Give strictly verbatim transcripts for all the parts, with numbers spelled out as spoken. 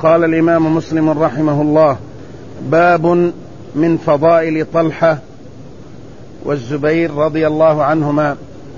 قال الإمام مسلم رحمه الله: باب من فضائل طلحة والزبير رضي الله عنهما.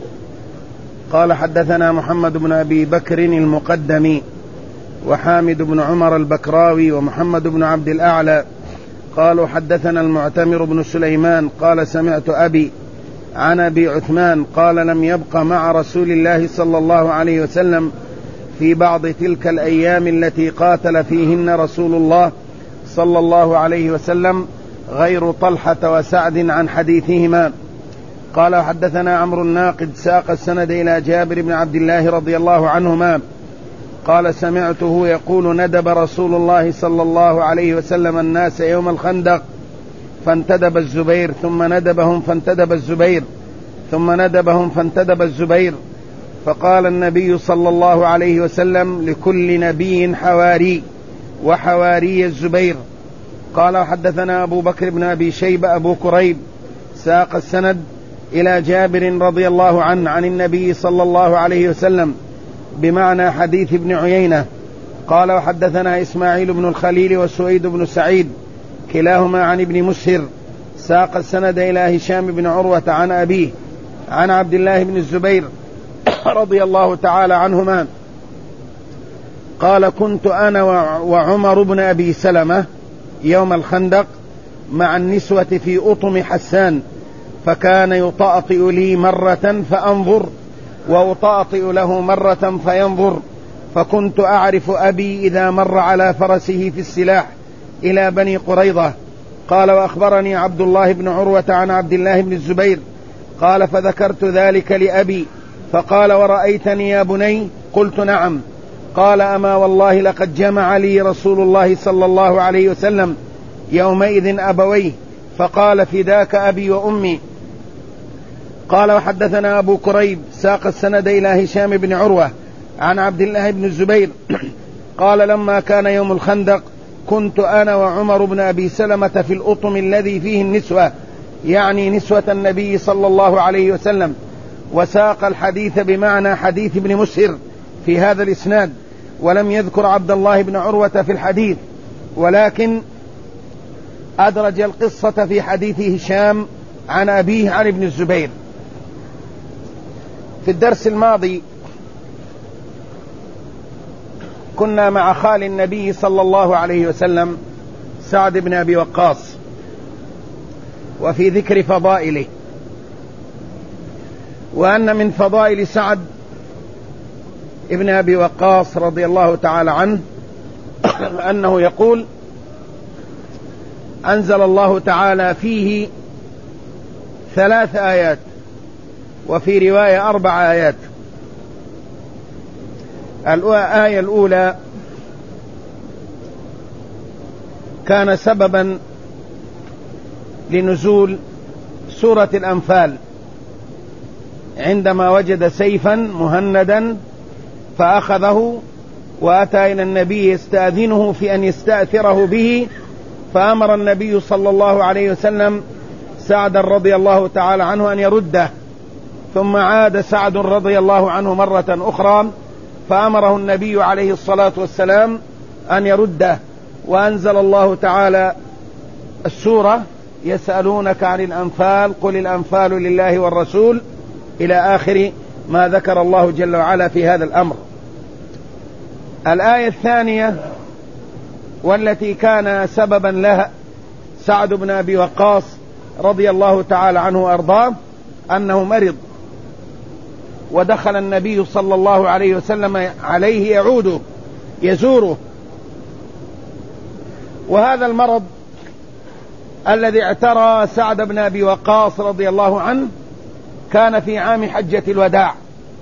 قال: حدثنا محمد بن أبي بكر المقدمي وحامد بن عمر البكراوي ومحمد بن عبد الأعلى قالوا: حدثنا المعتمر بن سليمان قال: سمعت أبي عن أبي عثمان قال: لم يبق مع رسول الله صلى الله عليه وسلم في بعض تلك الأيام التي قاتل فيهن رسول الله صلى الله عليه وسلم غير طلحة وسعد عن حديثهما. قال: حدثنا عمرو الناقد ساق السند إلى جابر بن عبد الله رضي الله عنهما قال: سمعته يقول: ندب رسول الله صلى الله عليه وسلم الناس يوم الخندق فانتدب الزبير ثم ندبهم فانتدب الزبير ثم ندبهم فانتدب الزبير فقال النبي صلى الله عليه وسلم: لكل نبي حواري وحواري الزبير. قال: حدثنا أبو بكر بن أبي شيبة أبو كريب ساق السند إلى جابر رضي الله عنه عن النبي صلى الله عليه وسلم بمعنى حديث ابن عيينة. قال: وحدثنا إسماعيل بن الخليل وسويد بن سعيد كلاهما عن ابن مسهر ساق السند إلى هشام بن عروة عن أبيه عن عبد الله بن الزبير رضي الله تعالى عنهما قال: كنت أنا وعمر بن أبي سلمة يوم الخندق مع النسوة في أطم حسان، فكان يطأطئ لي مرة فأنظر وأطأطئ له مرة فينظر، فكنت أعرف أبي إذا مر على فرسه في السلاح إلى بني قريظة. قال: وأخبرني عبد الله بن عروة عن عبد الله بن الزبير قال: فذكرت ذلك لأبي فقال: ورأيتني يا بني؟ قلت: نعم. قال: أما والله لقد جمع لي رسول الله صلى الله عليه وسلم يومئذ أبويه فقال: فداك أبي وأمي. قال: وحدثنا أبو كريب ساق السند إلى هشام بن عروة عن عبد الله بن الزبير قال: لما كان يوم الخندق كنت أنا وعمر بن أبي سلمة في الأطم الذي فيه النسوة، يعني نسوة النبي صلى الله عليه وسلم. وساق الحديث بمعنى حديث ابن مسهر في هذا الإسناد، ولم يذكر عبد الله بن عروة في الحديث، ولكن أدرج القصة في حديث هشام عن أبيه عن ابن الزبير. في الدرس الماضي كنا مع خال النبي صلى الله عليه وسلم سعد بن أبي وقاص، وفي ذكر فضائله، وأن من فضائل سعد ابن أبي وقاص رضي الله تعالى عنه أنه يقول: أنزل الله تعالى فيه ثلاث آيات، وفي رواية أربع آيات. الآية الأولى كان سببا لنزول سورة الأنفال عندما وجد سيفا مهندا فأخذه وأتى إلى النبي يستأذنه في أن يستأثره به، فأمر النبي صلى الله عليه وسلم سعد رضي الله تعالى عنه أن يرده، ثم عاد سعد رضي الله عنه مرة أخرى فأمره النبي عليه الصلاة والسلام أن يرده، وأنزل الله تعالى السورة: يسألونك عن الأنفال قل الأنفال لله والرسول، إلى آخر ما ذكر الله جل وعلا في هذا الأمر. الآية الثانية والتي كان سببا لها سعد بن أبي وقاص رضي الله تعالى عنه وأرضاه أنه مرض، ودخل النبي صلى الله عليه وسلم عليه يعوده يزوره، وهذا المرض الذي اعترى سعد بن أبي وقاص رضي الله عنه كان في عام حجة الوداع،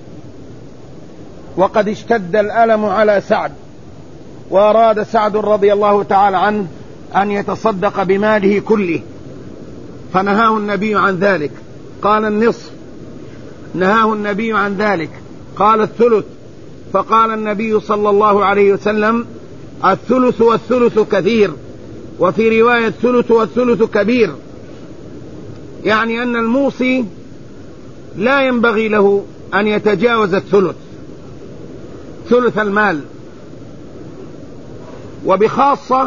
وقد اشتد الألم على سعد، وأراد سعد رضي الله تعالى عنه أن يتصدق بماله كله، فنهاه النبي عن ذلك، قال النصف، نهاه النبي عن ذلك قال الثلث، فقال النبي صلى الله عليه وسلم: الثلث والثلث كثير، وفي رواية الثلث والثلث كبير، يعني أن الموصي لا ينبغي له أن يتجاوز الثلث، ثلث المال. وبخاصة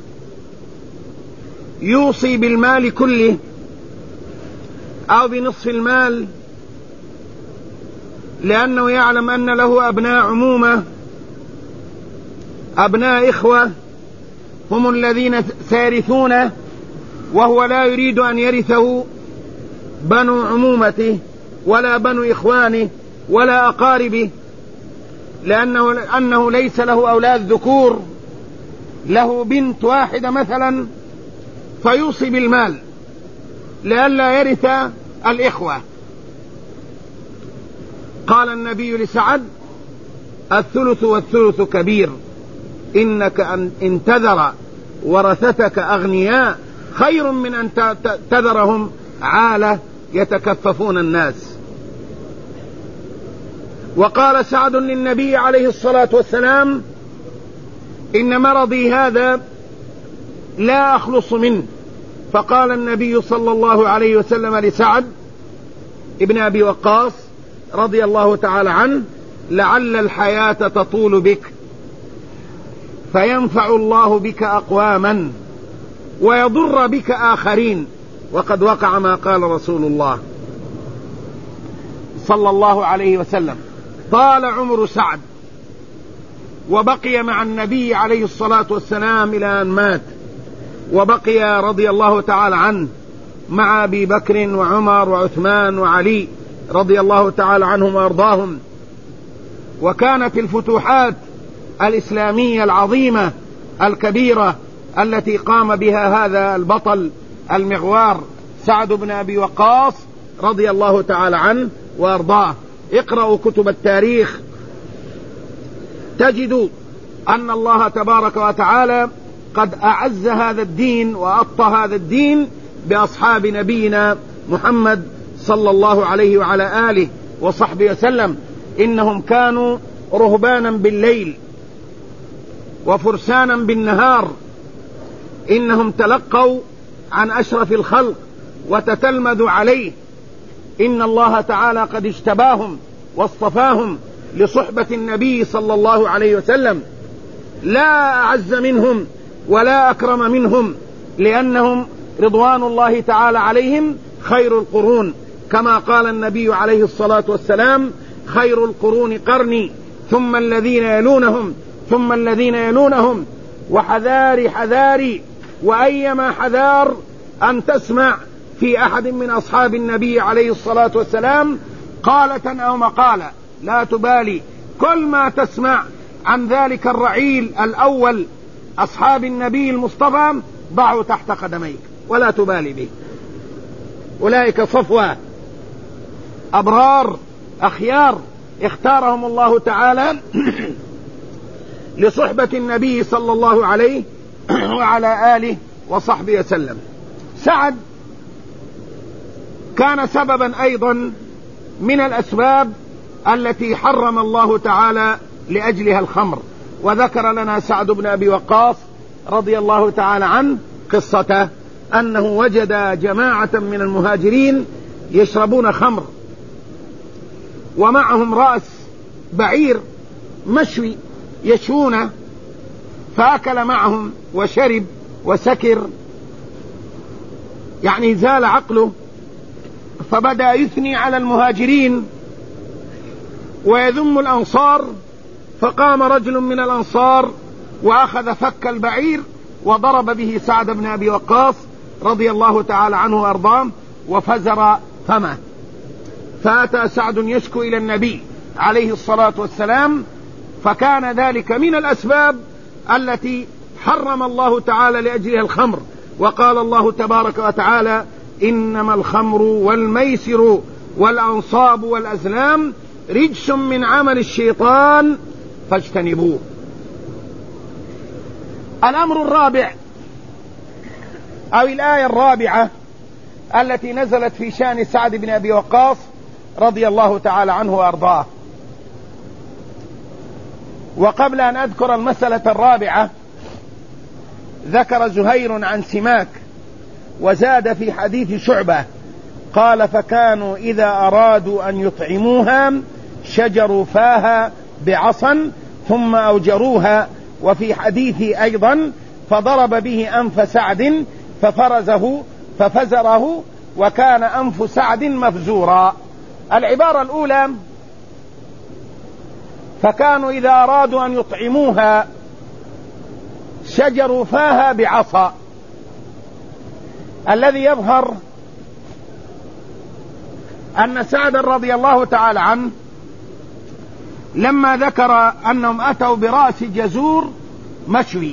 يوصي بالمال كله أو بنصف المال، لأنه يعلم أن له أبناء عمومة، أبناء إخوة هم الذين سيرثونه، وهو لا يريد أن يرثه بنو عمومته ولا بنو إخوانه ولا أقاربه، لأنه أنه ليس له أولاد ذكور، له بنت واحدة مثلا، فيوصي بالمال لئلا يرث الإخوة. قال النبي لسعد: الثلث والثلث كبير، إنك أن تذر ورثتك أغنياء خير من أن تذرهم عالة يتكففون الناس. وقال سعد للنبي عليه الصلاة والسلام: إن مرضي هذا لا أخلص منه. فقال النبي صلى الله عليه وسلم لسعد ابن أبي وقاص رضي الله تعالى عنه: لعل الحياة تطول بك فينفع الله بك أقواما ويضر بك آخرين، وقد وقع ما قال رسول الله صلى الله عليه وسلم. طال عمر سعد وبقي مع النبي عليه الصلاة والسلام إلى أن مات، وبقي رضي الله تعالى عنه مع أبي بكر وعمر وعثمان وعلي رضي الله تعالى عنهم وأرضاهم. وكانت الفتوحات الإسلامية العظيمة الكبيرة التي قام بها هذا البطل المغوار سعد بن أبي وقاص رضي الله تعالى عنه وأرضاه. اقرأوا كتب التاريخ تجدوا أن الله تبارك وتعالى قد أعز هذا الدين وأبطى هذا الدين بأصحاب نبينا محمد صلى الله عليه وعلى آله وصحبه وسلم. إنهم كانوا رهبانا بالليل وفرسانا بالنهار، إنهم تلقوا عن أشرف الخلق وتتلمذوا عليه. إن الله تعالى قد اجتباهم واصطفاهم لصحبة النبي صلى الله عليه وسلم، لا أعز منهم ولا أكرم منهم، لأنهم رضوان الله تعالى عليهم خير القرون، كما قال النبي عليه الصلاة والسلام: خير القرون قرني ثم الذين يلونهم ثم الذين يلونهم. وحذاري حذاري وأيما حذار أن تسمع في أحد من أصحاب النبي عليه الصلاة والسلام قالة أو مقالة، لا تبالي، كل ما تسمع عن ذلك الرعيل الأول أصحاب النبي المصطفى ضعوا تحت قدميك ولا تبالي به. أولئك صفوة أبرار أخيار اختارهم الله تعالى لصحبة النبي صلى الله عليه وعلى آله وصحبه وسلم. سعد كان سببا أيضا من الأسباب التي حرم الله تعالى لأجلها الخمر. وذكر لنا سعد بن أبي وقاص رضي الله تعالى عنه قصته أنه وجد جماعة من المهاجرين يشربون خمر ومعهم رأس بعير مشوي يشونه، فأكل معهم وشرب وسكر، يعني زال عقله، فبدأ يثني على المهاجرين ويذم الأنصار. فقام رجل من الأنصار وأخذ فك البعير وضرب به سعد بن أبي وقاص رضي الله تعالى عنه وأرضاه وفزر فمه. فأتى سعد يشكو إلى النبي عليه الصلاة والسلام، فكان ذلك من الأسباب التي حرم الله تعالى لأجلها الخمر. وقال الله تبارك وتعالى: إنما الخمر والميسر والأنصاب والأزلام رجس من عمل الشيطان فاجتنبوه. الأمر الرابع أو الآية الرابعة التي نزلت في شأن سعد بن أبي وقاص رضي الله تعالى عنه وأرضاه. وقبل أن أذكر المسألة الرابعة، ذكر زهير عن سماك وزاد في حديث شعبة قال: فكانوا إذا أرادوا أن يطعموها شجروا فاها بعصا ثم أوجروها وفي حديثه أيضا فضرب به أنف سعد ففرزه ففزره وكان أنف سعد مفزورا. العبارة الأولى: فكانوا إذا أرادوا أن يطعموها شجروا فاها بعصا. الذي يظهر أن سعد رضي الله تعالى عنه لما ذكر أنهم أتوا برأس جزور مشوي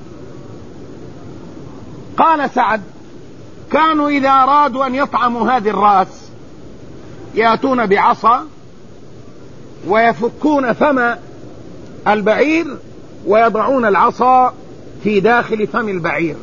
قال سعد: كانوا إذا أرادوا أن يطعموا هذه الرأس يأتون بعصا ويفكون فم البعير ويضعون العصا في داخل فم البعير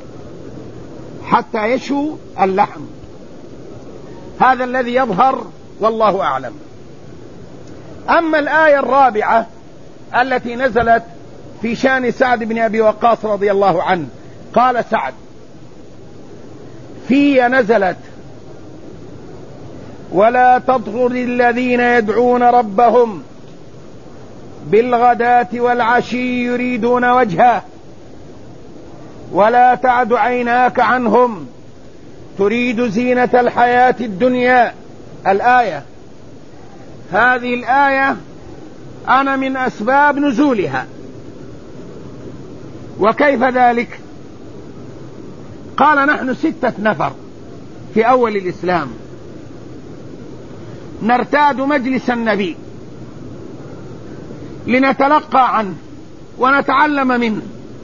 حتى يشوا اللحم. هذا الذي يظهر والله أعلم. أما الآية الرابعة التي نزلت في شان سعد بن أبي وقاص رضي الله عنه قال سعد: في نزلت: ولا تطرد الذين يدعون ربهم بالغداة والعشي يريدون وجهه ولا تعد عيناك عنهم تريد زينة الحياة الدنيا. الآية هذه الآية أنا من أسباب نزولها. وكيف ذلك؟ قال: نحن ستة نفر في أول الإسلام نرتاد مجلس النبي لنتلقى عنه ونتعلم منه.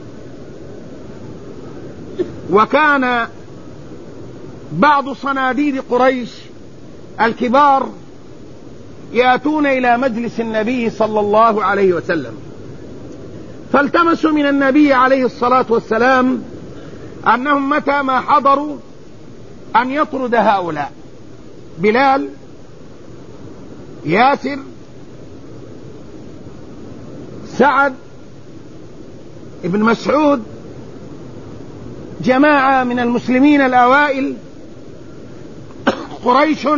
وكان بعض صناديد قريش الكبار يأتون إلى مجلس النبي صلى الله عليه وسلم، فالتمسوا من النبي عليه الصلاة والسلام أنهم متى ما حضروا أن يطرد هؤلاء: بلال، ياسر، سعد، ابن مسعود، جماعة من المسلمين الأوائل. قريش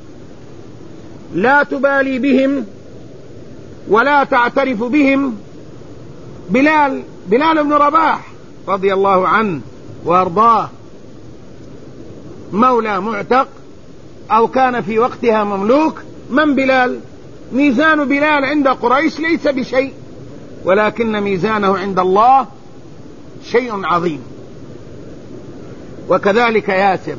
لا تبالي بهم ولا تعترف بهم. بلال بلال بن رباح رضي الله عنه وارضاه، مولى معتق أو كان في وقتها مملوك. من بلال؟ ميزان بلال عند قريش ليس بشيء، ولكن ميزانه عند الله شيء عظيم. وكذلك ياسر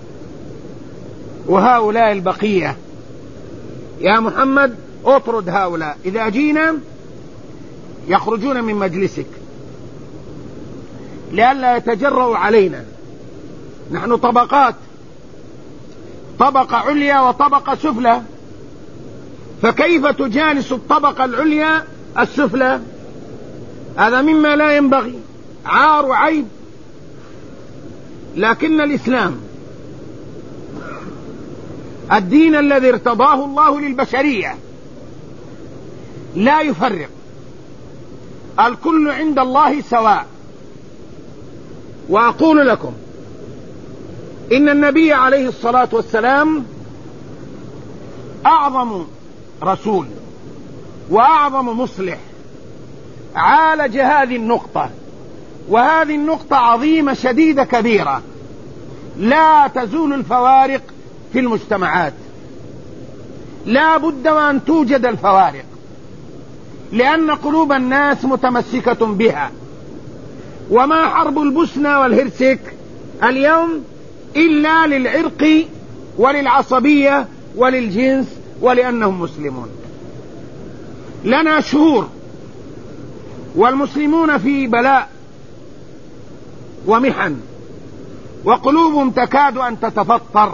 وهؤلاء البقية. يا محمد اطرد هؤلاء، إذا جينا يخرجون من مجلسك لئلا يتجرؤوا علينا. نحن طبقات، طبقة عليا وطبقة سفلى، فكيف تجالس الطبقة العليا السفلى؟ هذا مما لا ينبغي، عار وعيب. لكن الإسلام الدين الذي ارتضاه الله للبشرية لا يفرق، الكل عند الله سواء. وأقول لكم إن النبي عليه الصلاة والسلام أعظم رسول وأعظم مصلح عالج هذه النقطة، وهذه النقطة عظيمة شديدة كبيرة لا تزول الفوارق في المجتمعات. لا بد وأن توجد الفوارق، لأن قلوب الناس متمسكة بها. وما حرب البوسنة والهرسك اليوم إلا للعرق وللعصبية وللجنس ولأنهم مسلمون. لنا شهور والمسلمون في بلاء ومحن، وقلوبهم تكاد أن تتفطر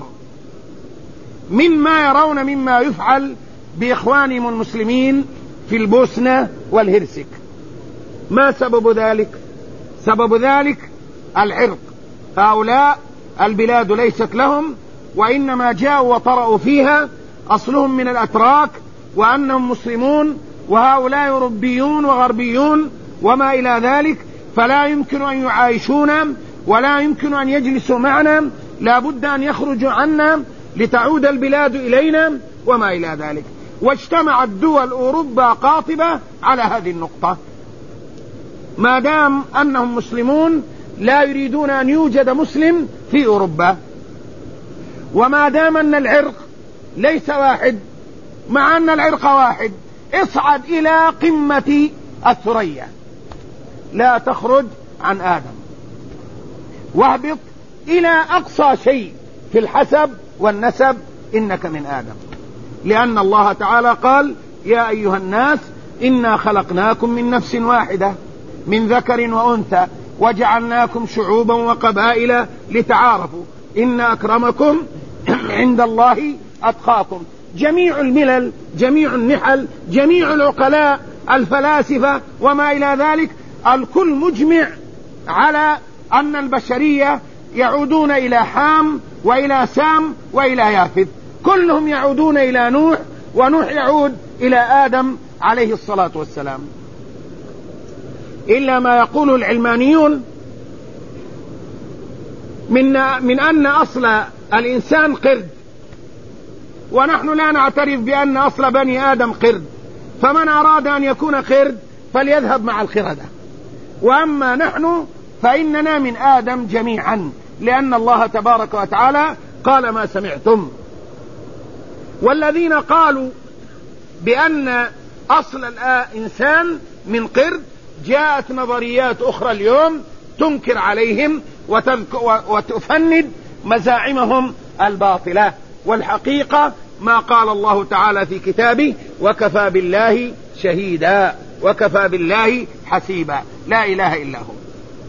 مما يرون مما يفعل بإخوانهم المسلمين في البوسنة والهرسك. ما سبب ذلك؟ سبب ذلك العرق. هؤلاء البلاد ليست لهم، وإنما جاءوا وطرأوا فيها، أصلهم من الأتراك وأنهم مسلمون، وهؤلاء أوروبيون وغربيون وما إلى ذلك، فلا يمكن أن يعايشونا ولا يمكن أن يجلسوا معنا، لا بد أن يخرجوا عنا لتعود البلاد إلينا وما إلى ذلك. واجتمعت دول أوروبا قاطبة على هذه النقطة. ما دام أنهم مسلمون لا يريدون أن يوجد مسلم في أوروبا، وما دام أن العرق ليس واحد مع أن العرق واحد، اصعد إلى قمة الثريا لا تخرج عن آدم، واهبط إلى أقصى شيء في الحسب والنسب إنك من آدم، لأن الله تعالى قال يا أيها الناس إنا خلقناكم من نفس واحدة من ذكر وأنثى وجعلناكم شعوبا وقبائل لتعارفوا إن أكرمكم عند الله أتقاكم. جميع الملل، جميع النحل، جميع العقلاء، الفلاسفة وما إلى ذلك، الكل مجمع على أن البشرية يعودون إلى حام وإلى سام وإلى يافث، كلهم يعودون إلى نوح، ونوح يعود إلى آدم عليه الصلاة والسلام، إلا ما يقوله العلمانيون من, من أن أصل الإنسان قرد، ونحن لا نعترف بأن أصل بني آدم قرد، فمن أراد أن يكون قرد فليذهب مع القردة، وأما نحن فإننا من آدم جميعا، لأن الله تبارك وتعالى قال ما سمعتم. والذين قالوا بأن أصل الإنسان من قرد جاءت نظريات أخرى اليوم تنكر عليهم وتفند مزاعمهم الباطلة، والحقيقة ما قال الله تعالى في كتابه وكفى بالله شهيدا وكفى بالله حسيبا، لا إله إلا هو.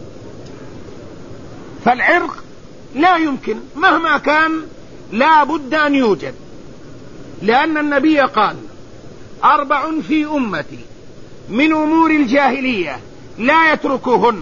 فالعرق لا يمكن مهما كان لا بد أن يوجد، لأن النبي قال أربع في أمتي من أمور الجاهلية لا يتركوهن،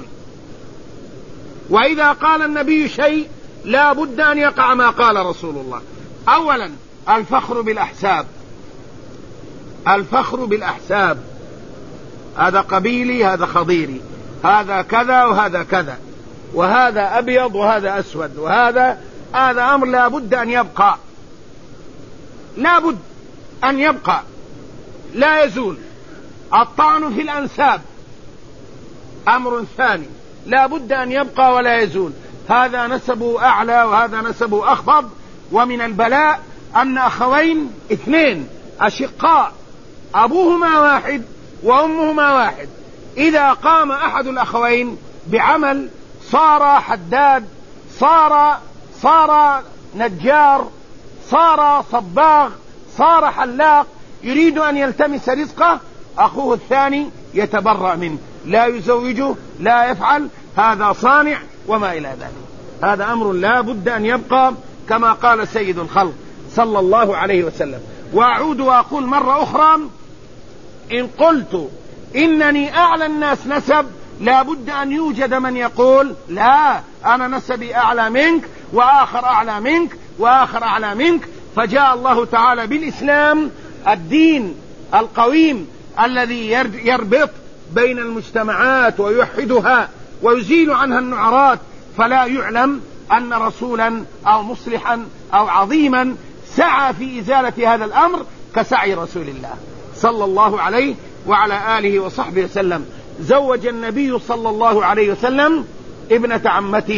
وإذا قال النبي شيء لا بد أن يقع ما قال رسول الله. أولا الفخر بالأحساب، الفخر بالأحساب، هذا قبيلي هذا خضيري، هذا كذا وهذا كذا، وهذا أبيض وهذا أسود، وهذا هذا أمر لا بد أن يبقى، لا بد أن يبقى لا يزول. الطعن في الأنساب أمر ثاني لا بد أن يبقى ولا يزول، هذا نسبه أعلى وهذا نسبه أخفض. ومن البلاء أن أخوين اثنين أشقاء أبوهما واحد وأمهما واحد، إذا قام أحد الأخوين بعمل صار حداد، صار صار نجار، صار صباغ، صار حلاق، يريد أن يلتمس رزقه، أخوه الثاني يتبرأ منه، لا يزوجه، لا يفعل، هذا صانع وما إلى ذلك. هذا أمر لا بد أن يبقى كما قال سيد الخلق صلى الله عليه وسلم. وأعود وأقول مرة أخرى، إن قلت إنني أعلى الناس نسب لا بد أن يوجد من يقول لا أنا نسبي أعلى منك، وآخر أعلى منك، وآخر أعلى منك. فجاء الله تعالى بالإسلام الدين القويم الذي يربط بين المجتمعات ويوحدها ويزيل عنها النعرات، فلا يعلم أن رسولا أو مصلحا أو عظيما سعى في إزالة هذا الأمر كسعي رسول الله صلى الله عليه وعلى آله وصحبه وسلم. زوج النبي صلى الله عليه وسلم ابنة عمته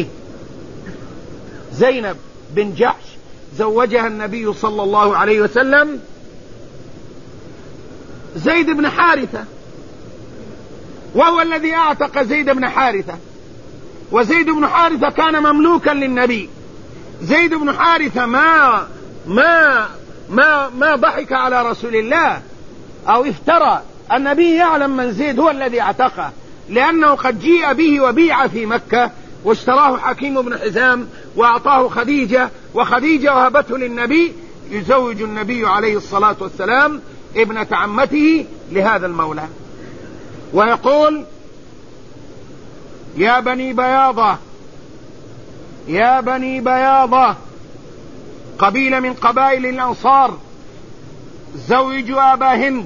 زينب بن جحش، زوجها النبي صلى الله عليه وسلم زيد بن حارثة، وهو الذي أعتق زيد بن حارثة، وزيد بن حارثة كان مملوكا للنبي. زيد بن حارثة ما ما ما ما ضحك على رسول الله أو افترى، النبي يعلم من زيد هو الذي اعتقه، لأنه قد جيء به وبيع في مكة واشتراه حكيم بن حزام وأعطاه خديجة، وخديجة وهبته للنبي، يزوج النبي عليه الصلاة والسلام ابنة عمته لهذا المولى، ويقول يا بني بياضة، يا بني بياضة، قبيلة من قبائل الأنصار، زوجوا أبا هند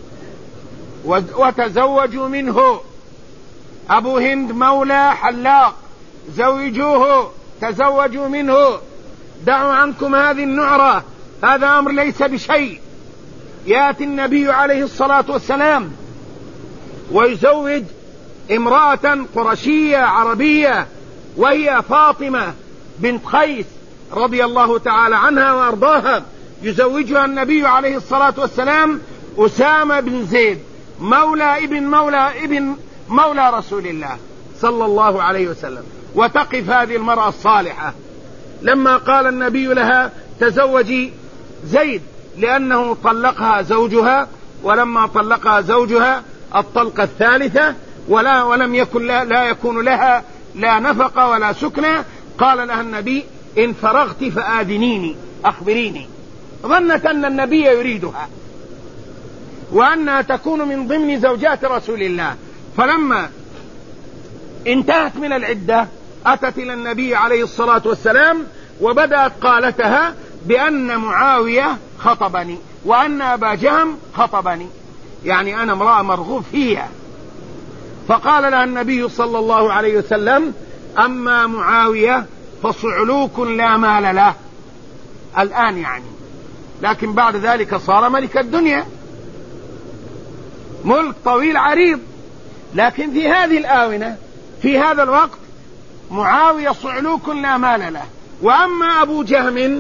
وتزوجوا منه. أبو هند مولى حلاق، زوجوه تزوجوا منه، دعوا عنكم هذه النعرة، هذا أمر ليس بشيء. يأتي النبي عليه الصلاة والسلام ويزوج امرأة قرشية عربية وهي فاطمة بنت قيس رضي الله تعالى عنها وأرضاها، يزوجها النبي عليه الصلاة والسلام أسامة بن زيد مولى ابن مولى ابن مولى رسول الله صلى الله عليه وسلم. وتقف هذه المرأة الصالحة لما قال النبي لها تزوجي زيد، لأنه طلقها زوجها، ولما طلقها زوجها الطلقة الثالثة ولا ولم يكن لا, لا يكون لها لا نفقة ولا سكنة، قال لها النبي إن فرغت فآذنيني أخبريني، ظنت أن النبي يريدها وأنها تكون من ضمن زوجات رسول الله. فلما انتهت من العدة أتت إلى النبي عليه الصلاة والسلام وبدأت قالتها بأن معاوية خطبني وأن أبا جهم خطبني، يعني أنا امرأة مرغوب فيها. فقال لها النبي صلى الله عليه وسلم أما معاوية فصعلوك لا مال له الآن يعني، لكن بعد ذلك صار ملك الدنيا، ملك طويل عريض. لكن في هذه الآونة في هذا الوقت معاوية صعلوك لا مال له. وأما أبو جهم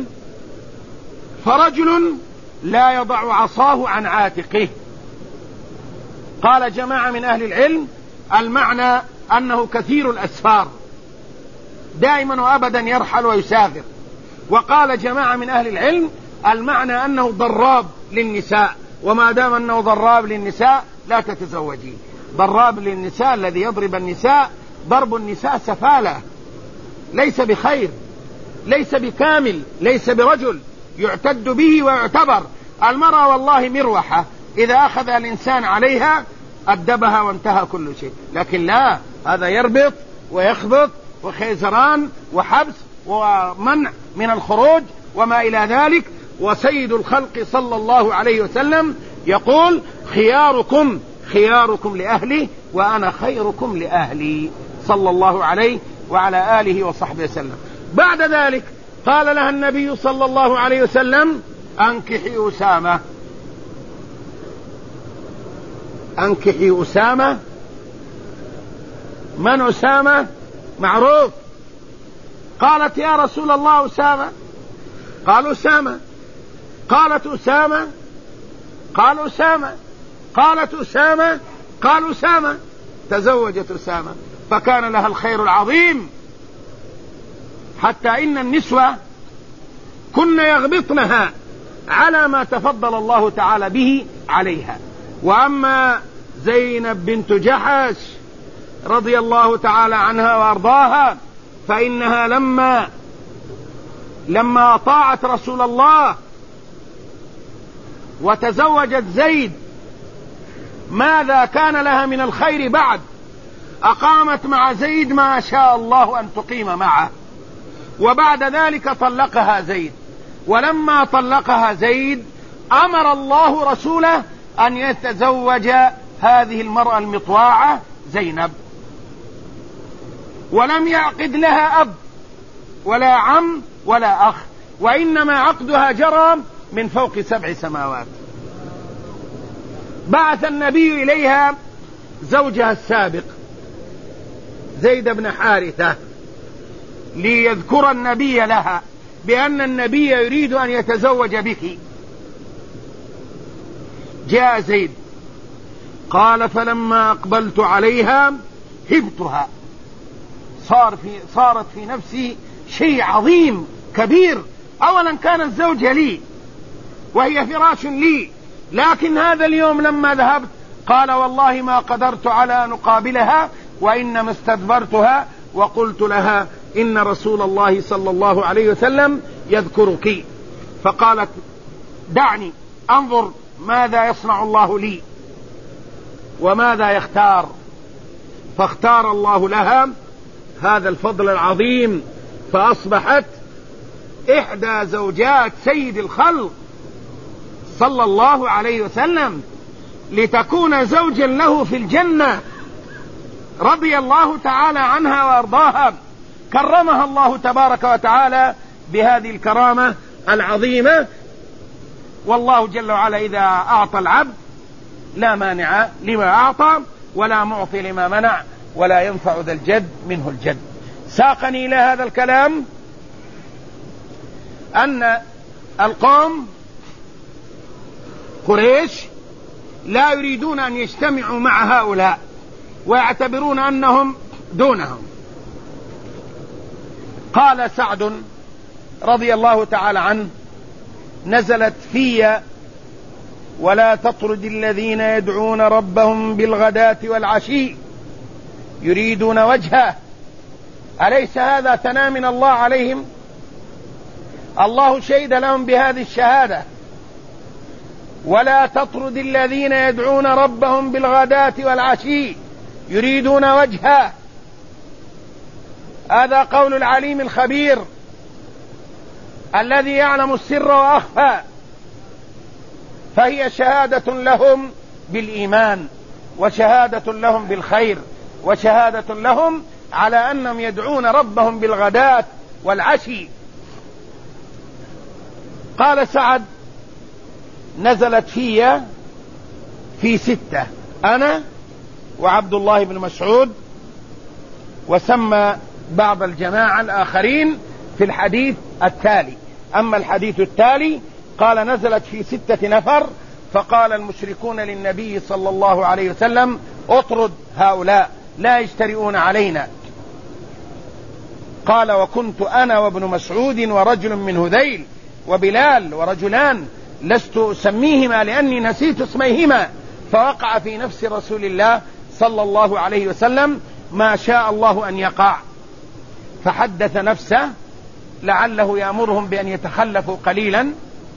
فرجل لا يضع عصاه عن عاتقه. قال جماعة من أهل العلم المعنى أنه كثير الأسفار دائما وأبدا يرحل ويسافر. وقال جماعة من أهل العلم المعنى أنه ضراب للنساء، وما دام أنه ضراب للنساء لا تتزوجي. ضراب للنساء الذي يضرب النساء، ضرب النساء سفالة، ليس بخير، ليس بكامل، ليس برجل يعتد به ويعتبر. المرأة والله مروحة، إذا أخذ الإنسان عليها أدبها وانتهى كل شيء، لكن لا، هذا يربط ويخبط وخيزران وحبس ومنع من الخروج وما إلى ذلك. وسيد الخلق صلى الله عليه وسلم يقول خياركم خياركم لأهلي وأنا خيركم لأهلي صلى الله عليه وعلى آله وصحبه وسلم. بعد ذلك قال لها النبي صلى الله عليه وسلم أنكحي أسامة أنكحي أسامة. من أسامة؟ معروف. قالت يا رسول الله أسامة؟ قال أسامة. قالت أسامة؟ قال أسامة. قالت أسامة؟ قال أسامة. تزوجت أسامة، فكان لها الخير العظيم، حتى إن النسوة كن يغبطنها على ما تفضل الله تعالى به عليها. وأما زينب بنت جحش رضي الله تعالى عنها وأرضاها فإنها لما لما أطاعت رسول الله وتزوجت زيد ماذا كان لها من الخير بعد؟ أقامت مع زيد ما شاء الله أن تقيم معه، وبعد ذلك طلقها زيد. ولما طلقها زيد أمر الله رسوله أن يتزوج هذه المرأة المطواعة زينب، ولم يعقد لها أب ولا عم ولا أخ، وإنما عقدها جرى من فوق سبع سماوات. بعث النبي إليها زوجها السابق زيد بن حارثة ليذكر النبي لها بأن النبي يريد أن يتزوج بك. جاء زيد قال فلما أقبلت عليها هبتها، صار في صارت في نفسي شيء عظيم كبير. أولا كانت زوجة لي وهي فراش لي، لكن هذا اليوم لما ذهبت قال والله ما قدرت على أن أقابلها، وإنما استدبرتها وقلت لها إن رسول الله صلى الله عليه وسلم يذكرك. فقالت دعني أنظر ماذا يصنع الله لي وماذا يختار. فاختار الله لها هذا الفضل العظيم، فأصبحت إحدى زوجات سيد الخلق صلى الله عليه وسلم، لتكون زوجا له في الجنة رضي الله تعالى عنها وأرضاها. كرمها الله تبارك وتعالى بهذه الكرامة العظيمة. والله جل وعلا إذا أعطى العبد لا مانع لما أعطى ولا معطي لما منع، ولا ينفع ذا الجد منه الجد. ساقني إلى هذا الكلام أن القوم قريش لا يريدون أن يجتمعوا مع هؤلاء ويعتبرون أنهم دونهم. قال سعد رضي الله تعالى عنه: نزلت في ولا تطرد الذين يدعون ربهم بالغداة والعشي يريدون وجهه. أليس هذا ثناء من الله عليهم؟ الله شهد لهم بهذه الشهادة: ولا تطرد الذين يدعون ربهم بالغداة والعشي يريدون وجهه. هذا قول العليم الخبير الذي يعلم السر وأخفى، فهي شهادة لهم بالإيمان، وشهادة لهم بالخير، وشهادة لهم على أنهم يدعون ربهم بالغداة والعشي. قال سعد: نزلت في في ستة، أنا وعبد الله بن مسعود، وسمى بعض الجماعة الآخرين في الحديث التالي. أما الحديث التالي قال: نزلت في ستة نفر، فقال المشركون للنبي صلى الله عليه وسلم: اطرد هؤلاء لا يجترئون علينا. قال: وكنت أنا وابن مسعود ورجل من هذيل وبلال ورجلان لست أسميهما لأني نسيت اسميهما، فوقع في نفس رسول الله صلى الله عليه وسلم ما شاء الله أن يقع، فحدث نفسه لعله يأمرهم بأن يتخلفوا قليلا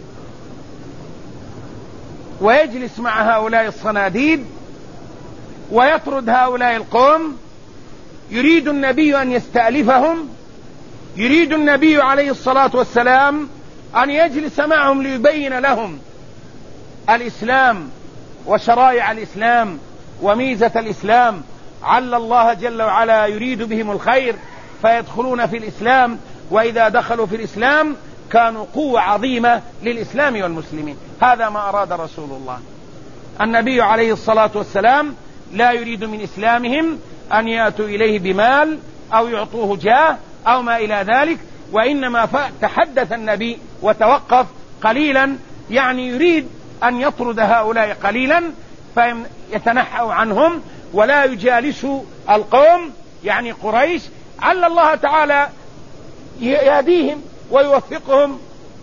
ويجلس مع هؤلاء الصناديد ويطرد هؤلاء القوم. يريد النبي أن يستألفهم، يريد النبي عليه الصلاة والسلام أن يجلس معهم ليبين لهم الإسلام وشرائع الإسلام وميزة الإسلام، عل الله جل وعلا يريد بهم الخير فيدخلون في الإسلام، وإذا دخلوا في الإسلام كانوا قوة عظيمة للإسلام والمسلمين. هذا ما أراد رسول الله. النبي عليه الصلاة والسلام لا يريد من إسلامهم أن يأتوا إليه بمال أو يعطوه جاه أو ما إلى ذلك، وإنما تحدث النبي وتوقف قليلا، يعني يريد أن يطرد هؤلاء قليلا فيتنحوا عنهم ولا يجالسوا القوم، يعني قريش، عل الله تعالى يهديهم ويوفقهم.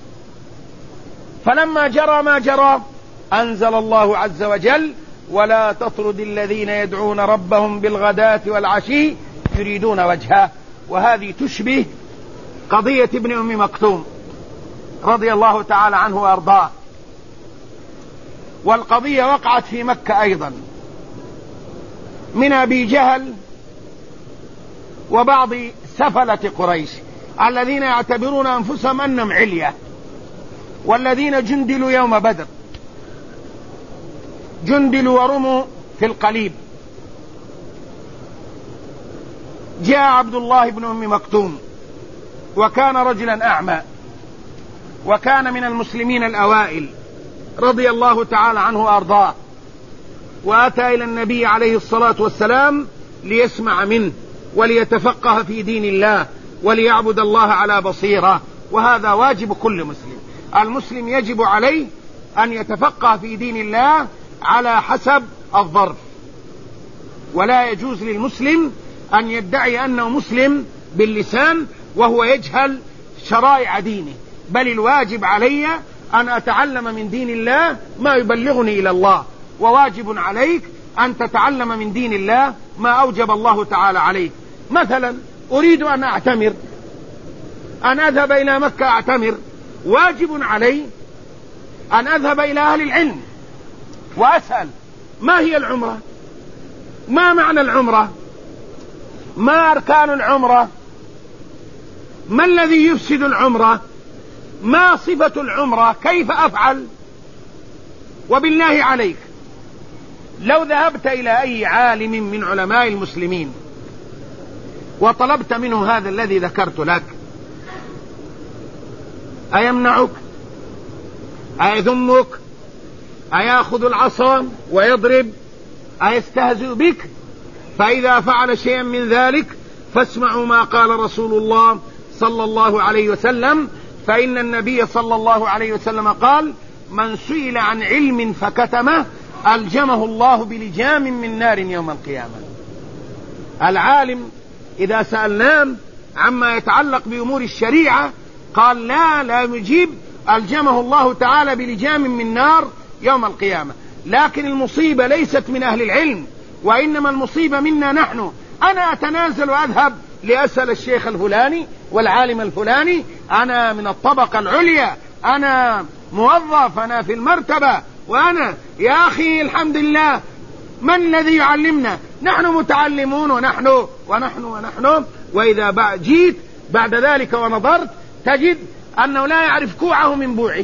فلما جرى ما جرى أنزل الله عز وجل: ولا تطرد الذين يدعون ربهم بالغداة والعشي يريدون وجهه. وهذه تشبه قضية ابن أم مكتوم رضي الله تعالى عنه وأرضاه، والقضية وقعت في مكة أيضا من أبي جهل وبعض سفلة قريش الذين يعتبرون أنفسهم أنهم علية، والذين جندلوا يوم بدر، جندلوا ورموا في القليب. جاء عبد الله بن أم مكتوم وكان رجلا أعمى، وكان من المسلمين الأوائل رضي الله تعالى عنه وأرضاه، وأتى إلى النبي عليه الصلاة والسلام ليسمع منه وليتفقه في دين الله وليعبد الله على بصيرة، وهذا واجب كل مسلم. المسلم يجب عليه أن يتفقه في دين الله على حسب الظرف، ولا يجوز للمسلم أن يدعي أنه مسلم باللسان وهو يجهل شرائع دينه، بل الواجب علي أن أتعلم من دين الله ما يبلغني إلى الله، وواجب عليك أن تتعلم من دين الله ما أوجب الله تعالى عليك. مثلا أريد أن أعتمر، أن أذهب إلى مكة أعتمر، واجب علي أن أذهب إلى أهل العلم وأسأل: ما هي العمرة؟ ما معنى العمرة؟ ما أركان العمرة؟ ما الذي يفسد العمرة؟ ما صفة العمرة؟ كيف أفعل؟ وبالله عليك لو ذهبت إلى أي عالم من علماء المسلمين وطلبت منه هذا الذي ذكرت لك، أيمنعك؟ أيذمك؟ أيأخذ العصا ويضرب؟ أيستهزئ بك؟ فإذا فعل شيئا من ذلك فاسمعوا ما قال رسول الله صلى الله عليه وسلم، فإن النبي صلى الله عليه وسلم قال: من سئل عن علم فكتمه ألجمه الله بلجام من نار يوم القيامة. العالم إذا سألناه عما يتعلق بأمور الشريعة قال لا لا يجيب، ألجمه الله تعالى بلجام من نار يوم القيامة. لكن المصيبة ليست من أهل العلم، وإنما المصيبة منا نحن. أنا أتنازل وأذهب لأسأل الشيخ الفلاني والعالم الفلاني، أنا من الطبقة العليا، أنا موظف، أنا في المرتبة، وأنا يا أخي الحمد لله من الذي يعلمنا؟ نحن متعلمون ونحن ونحن ونحن. وإذا جيت بعد ذلك ونظرت تجد أنه لا يعرف كوعه من بوعه.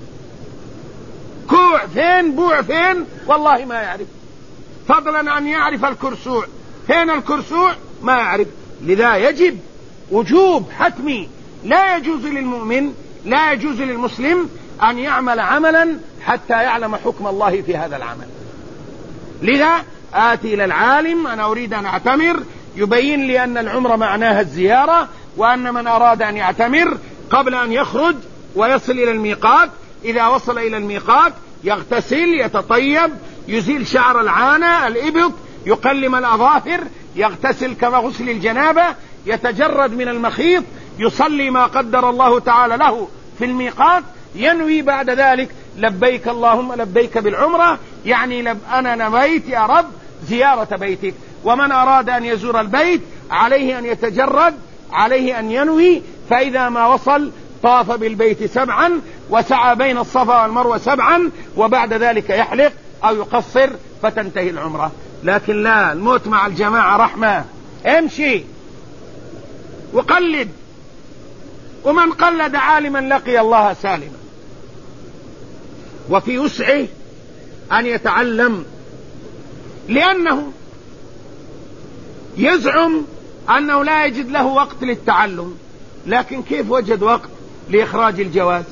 كوع فين؟ بوع فين؟ والله ما يعرف، فضلا عن يعرف الكرسوع فين. الكرسوع ما يعرف. لذا يجب وجوب حتمي، لا يجوز للمؤمن، لا يجوز للمسلم أن يعمل عملا حتى يعلم حكم الله في هذا العمل. لذا آتي إلى العالم: أنا أريد أن أعتمر، يبين لي أن العمر معناها الزيارة، وأن من أراد أن يعتمر قبل أن يخرج ويصل إلى الميقات، إذا وصل إلى الميقات يغتسل، يتطيب، يزيل شعر العانة الإبط، يقلم الأظافر، يغتسل كما غسل الجنابة، يتجرد من المخيط، يصلي ما قدر الله تعالى له في الميقات، ينوي بعد ذلك: لبيك اللهم لبيك بالعمرة، يعني لب أنا نويت يا رب زيارة بيتك. ومن أراد أن يزور البيت عليه أن يتجرد، عليه أن ينوي، فإذا ما وصل طاف بالبيت سبعا وسعى بين الصفا والمروة سبعا، وبعد ذلك يحلق أو يقصر فتنتهي العمرة. لكن لا، الموت مع الجماعة رحمة، امشي وقلد، ومن قلد عالما لقي الله سالما. وفي وسعه أن يتعلم، لأنه يزعم أنه لا يجد له وقت للتعلم، لكن كيف وجد وقت لإخراج الجواز؟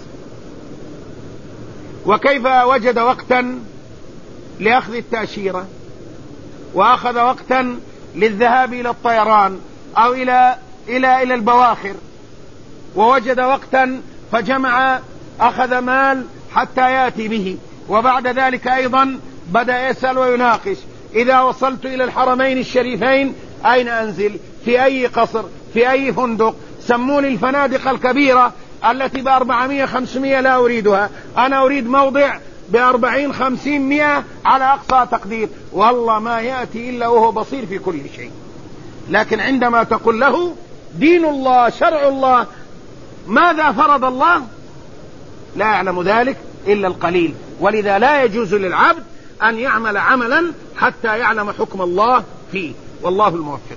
وكيف وجد وقتا لأخذ التأشيرة؟ وأخذ وقتا للذهاب إلى الطيران أو إلى إلى إلى البواخر، ووجد وقتا فجمع، أخذ مال حتى يأتي به، وبعد ذلك أيضا بدأ يسأل ويناقش: إذا وصلت إلى الحرمين الشريفين أين أنزل؟ في أي قصر؟ في أي فندق؟ سموني الفنادق الكبيرة التي بأربعمائة خمسمائة لا أريدها، أنا أريد موضع بأربعين خمسين مئة على أقصى تقدير. والله ما يأتي إلا وهو بصير في كل شيء. لكن عندما تقول له دين الله شرع الله ماذا فرض الله، لا يعلم ذلك إلا القليل. ولذا لا يجوز للعبد أن يعمل عملا حتى يعلم حكم الله فيه، والله الموفق.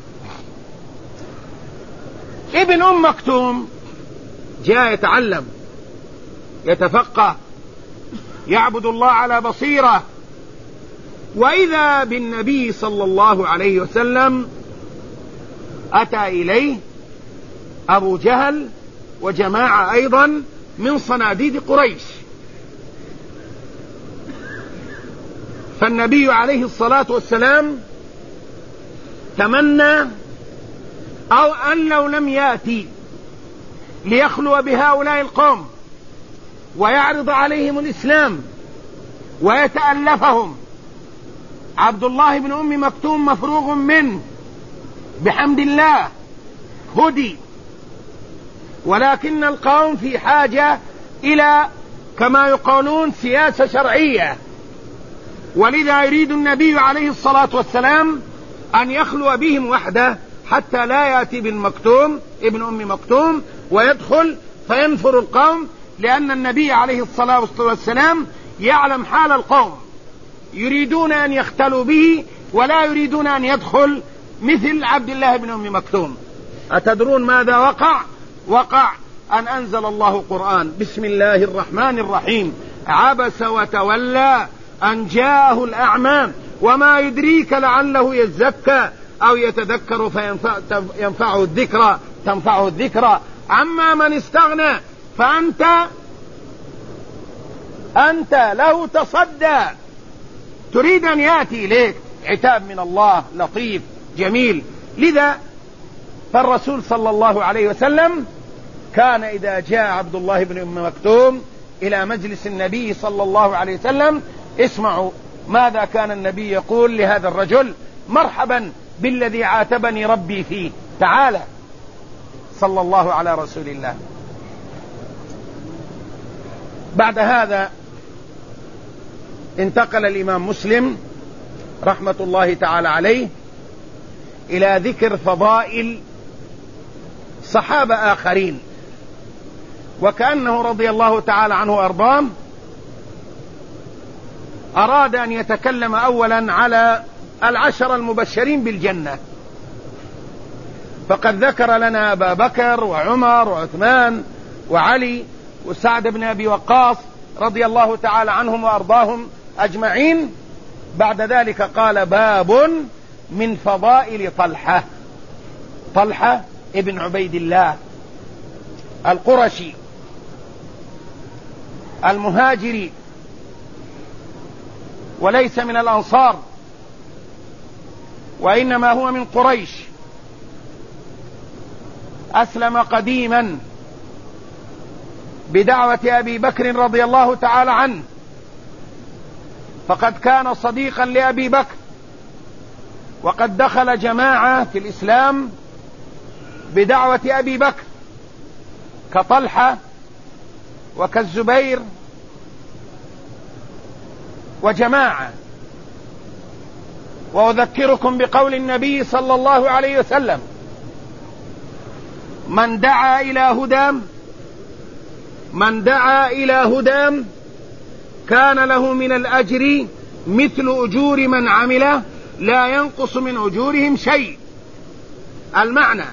ابن أم مكتوم جاء يتعلم، يتفقه، يعبد الله على بصيرة، وإذا بالنبي صلى الله عليه وسلم أتى إليه أبو جهل وجماعة أيضا من صناديد قريش، فالنبي عليه الصلاة والسلام تمنى أو أن لو لم يأتي ليخلو بهؤلاء القوم ويعرض عليهم الإسلام ويتألفهم، عبد الله بن أم مكتوم مفروغ منه بحمد الله، هدي، ولكن القوم في حاجة إلى كما يقولون سياسة شرعية. ولذا يريد النبي عليه الصلاة والسلام أن يخلو بهم وحده حتى لا يأتي بن مكتوم ابن أم مكتوم ويدخل فينفر القوم، لأن النبي عليه الصلاة والسلام يعلم حال القوم، يريدون أن يختلوا به ولا يريدون أن يدخل مثل عبد الله بن أم مكتوم. أتدرون ماذا وقع؟ وقع أن أنزل الله قرآن: بسم الله الرحمن الرحيم، عبس وتولى أن جاءه الأعمى وما يدريك لعله يزكى أو يتذكر فينفعه الذكرى تنفعه الذكرى أما من استغنى فأنت أنت له تصدى. تريد أن يأتي إليك عتاب من الله لطيف جميل. لذا فالرسول صلى الله عليه وسلم كان إذا جاء عبد الله بن أم مكتوم إلى مجلس النبي صلى الله عليه وسلم، اسمعوا ماذا كان النبي يقول لهذا الرجل: مرحبا بالذي عاتبني ربي فيه، تعالى. صلى الله على رسول الله. بعد هذا انتقل الإمام مسلم رحمة الله تعالى عليه إلى ذكر فضائل صحابة آخرين، وكأنه رضي الله تعالى عنه وأرضاه أراد أن يتكلم أولا على العشر المبشرين بالجنة، فقد ذكر لنا أبا بكر وعمر وعثمان وعلي وسعد بن أبي وقاص رضي الله تعالى عنهم وأرضاهم أجمعين. بعد ذلك قال: باب من فضائل طلحة. طلحة ابن عبيد الله القرشي المهاجري، وليس من الأنصار، وإنما هو من قريش. أسلم قديما بدعوة أبي بكر رضي الله تعالى عنه، فقد كان صديقا لأبي بكر، وقد دخل جماعة في الإسلام بدعوة أبي بكر كطلحة وكالزبير وجماعة. وأذكركم بقول النبي صلى الله عليه وسلم: من دعا إلى هدى من دعا إلى هدى كان له من الأجر مثل أجور من عمله لا ينقص من أجورهم شيء. المعنى: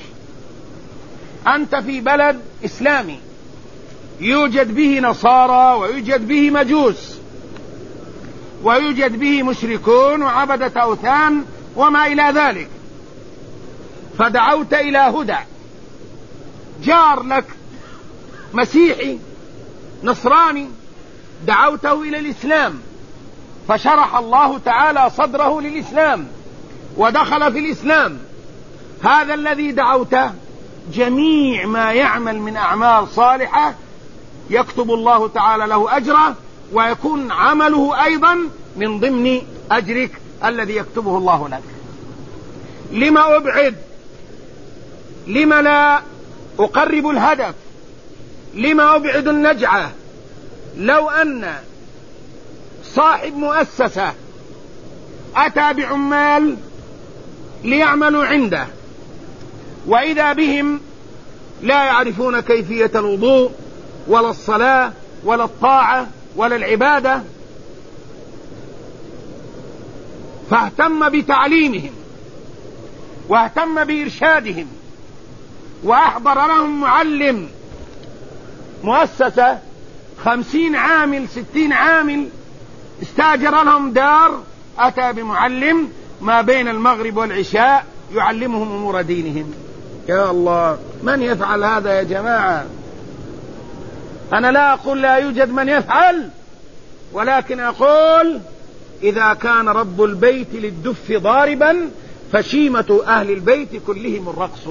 أنت في بلد إسلامي يوجد به نصارى ويوجد به مجوس ويوجد به مشركون وعبدة أوثان وما إلى ذلك، فدعوت إلى هدى. جار لك مسيحي نصراني دعوته إلى الإسلام، فشرح الله تعالى صدره للإسلام ودخل في الإسلام. هذا الذي دعوته جميع ما يعمل من أعمال صالحة يكتب الله تعالى له أجره، ويكون عمله أيضا من ضمن أجرك الذي يكتبه الله لك. لما أبعد؟ لما لا أقرب الهدف؟ لما أبعد النجعة؟ لو أن صاحب مؤسسة أتى بعمال ليعملوا عنده، وإذا بهم لا يعرفون كيفية الوضوء ولا الصلاة ولا الطاعة ولا العبادة، فاهتم بتعليمهم واهتم بإرشادهم وأحضر لهم معلم، مؤسسة خمسين عامل ستين عامل استاجر لهم دار، أتى بمعلم ما بين المغرب والعشاء يعلمهم أمور دينهم. يا الله، من يفعل هذا يا جماعة؟ أنا لا أقول لا يوجد من يفعل، ولكن أقول إذا كان رب البيت للدف ضاربا فشيمة أهل البيت كلهم الرقص.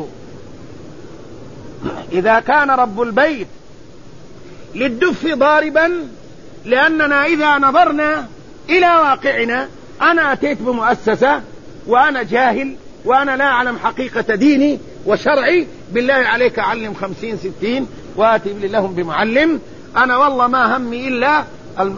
إذا كان رب البيت للدف ضاربا، لأننا إذا نظرنا إلى واقعنا، أنا أتيت بمؤسسة وأنا جاهل وأنا لا أعلم حقيقة ديني وشرعي، بالله عليك أعلم خمسين ستين وآتي لهم بمعلم، أنا والله ما همي إلا الم...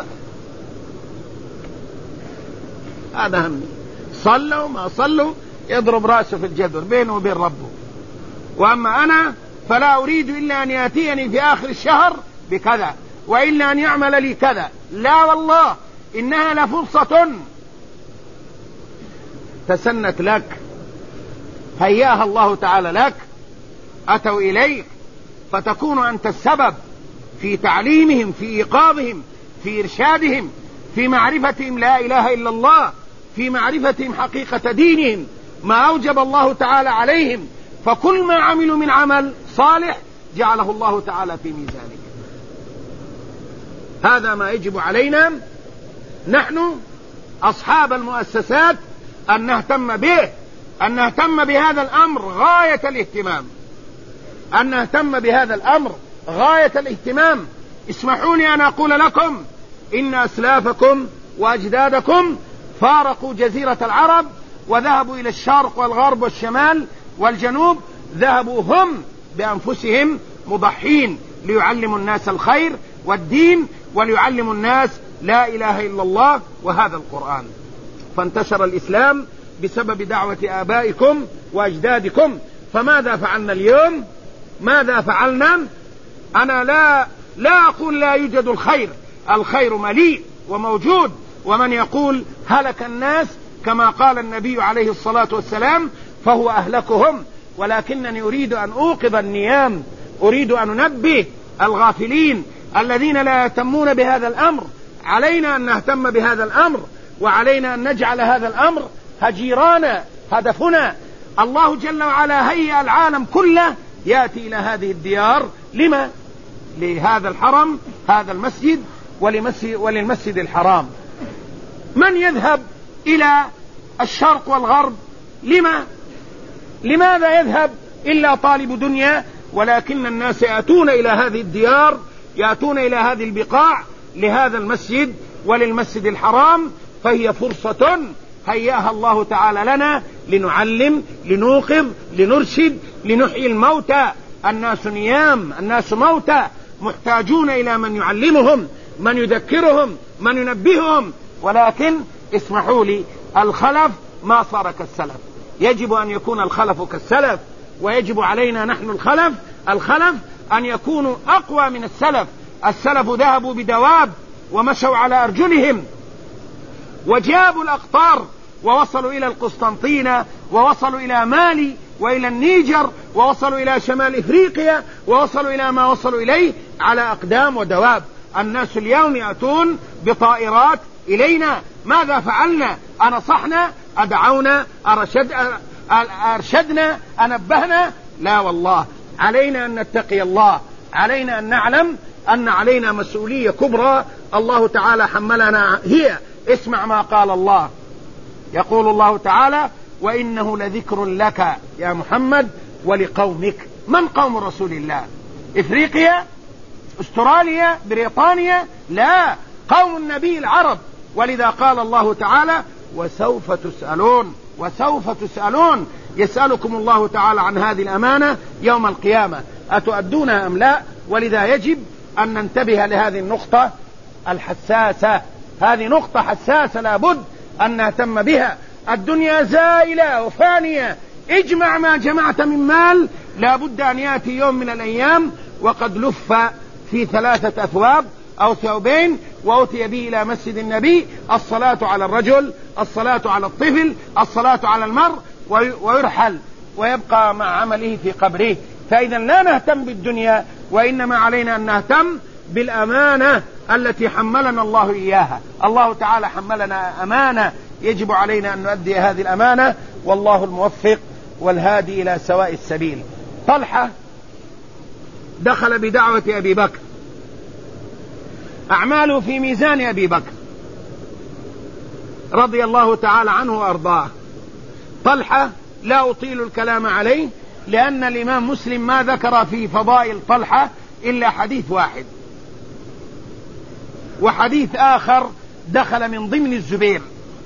هذا همي، صلوا ما صلوا يضرب رأسه في الجدر بينه وبين ربه. وأما أنا فلا أريد إلا أن يأتيني في آخر الشهر بكذا، وإلا أن يعمل لي كذا. لا والله، إنها لفرصة تسنت لك، هياها الله تعالى لك، أتوا إليك فتكون أنت السبب في تعليمهم، في إيقاظهم، في إرشادهم، في معرفتهم لا إله إلا الله، في معرفتهم حقيقة دينهم، ما أوجب الله تعالى عليهم. فكل ما عملوا من عمل صالح جعله الله تعالى في ميزانك. هذا ما يجب علينا نحن أصحاب المؤسسات أن نهتم به، أن نهتم بهذا الأمر غاية الاهتمام، أن نهتم بهذا الأمر غاية الاهتمام. اسمحوا لي أن أقول لكم إن أسلافكم وأجدادكم فارقوا جزيرة العرب وذهبوا إلى الشرق والغرب والشمال والجنوب، ذهبوا هم بأنفسهم مضحين ليعلموا الناس الخير والدين وليعلموا الناس لا إله إلا الله وهذا القرآن. فانتشر الإسلام بسبب دعوة آبائكم وأجدادكم. فماذا فعلنا اليوم؟ ماذا فعلنا؟ أنا لا لا أقول لا يوجد الخير، الخير مليء وموجود، ومن يقول هلك الناس كما قال النبي عليه الصلاة والسلام فهو أهلكهم، ولكنني أريد أن أوقظ النيام، أريد أن أنبه الغافلين الذين لا يهتمون بهذا الأمر. علينا أن نهتم بهذا الأمر، وعلينا أن نجعل هذا الأمر هجيرانا، هدفنا. الله جل وعلا هيئ العالم كله يأتي إلى هذه الديار. لما؟ لهذا الحرم، هذا المسجد، ولمسجد وللمسجد الحرام. من يذهب إلى الشرق والغرب؟ لما؟ لماذا يذهب إلا طالب دنيا؟ ولكن الناس يأتون إلى هذه الديار، يأتون إلى هذه البقاع لهذا المسجد وللمسجد الحرام، فهي فرصة هيأها الله تعالى لنا لنعلم، لنوقظ، لنرشد، لنحيي الموتى. الناس نيام، الناس موتى، محتاجون إلى من يعلمهم، من يذكرهم، من ينبههم. ولكن اسمحوا لي، الخلف ما صار كالسلف. يجب أن يكون الخلف كالسلف، ويجب علينا نحن الخلف الخلف أن يكونوا أقوى من السلف. السلف ذهبوا بدواب ومشوا على أرجلهم وجابوا الأقطار ووصلوا إلى القسطنطينة، ووصلوا إلى مالي وإلى النيجر، ووصلوا إلى شمال إفريقيا، ووصلوا إلى ما وصلوا إليه على أقدام ودواب. الناس اليوم يأتون بطائرات إلينا. ماذا فعلنا؟ أنصحنا؟ أدعونا؟ أرشد أرشدنا؟ أنبهنا؟ لا والله. علينا أن نتقي الله، علينا أن نعلم أن علينا مسؤولية كبرى الله تعالى حملنا هي. اسمع ما قال الله، يقول الله تعالى: وإنه لذكر لك يا محمد ولقومك. من قوم رسول الله؟ إفريقيا؟ أستراليا؟ بريطانيا؟ لا، قوم النبي العرب. ولذا قال الله تعالى: وسوف تسألون، وسوف تسألون. يسألكم الله تعالى عن هذه الأمانة يوم القيامة، أتؤدونها أم لا؟ ولذا يجب أن ننتبه لهذه النقطة الحساسة. هذه نقطة حساسة لابد أن نهتم بها. الدنيا زائلة وفانية، اجمع ما جمعت من مال، لابد أن يأتي يوم من الأيام وقد لف في ثلاثة أثواب أو ثوبين، وأتي به إلى مسجد النبي: الصلاة على الرجل، الصلاة على الطفل، الصلاة على المرء، ويرحل ويبقى مع عمله في قبره. فإذا لا نهتم بالدنيا، وإنما علينا أن نهتم بالأمانة التي حملنا الله إياها. الله تعالى حملنا أمانة، يجب علينا أن نؤدي هذه الأمانة، والله الموفق والهادي إلى سواء السبيل. طلحة دخل بدعوة أبي بكر، أعماله في ميزان أبي بكر رضي الله تعالى عنه وأرضاه. طلحة لا أطيل الكلام عليه، لأن الإمام مسلم ما ذكر في فضائل طلحة إلا حديث واحد، وحديث آخر دخل من ضمن الزبير،